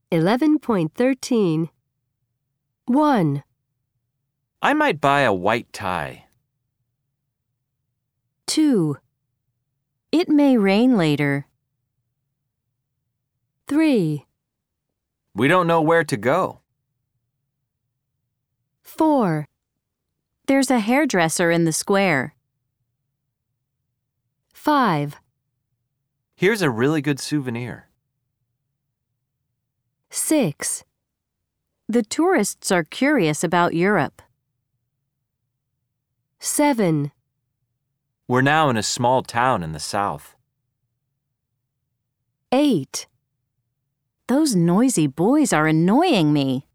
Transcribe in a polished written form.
11.13. 1, I might buy a white tie. 2, It may rain later. 3, We don't know where to go. 4, There's a hairdresser in the square. 5, Here's a really good souvenir. 6, The tourists are curious about Europe. 7, We're now in a small town in the south. 8, Those noisy boys are annoying me.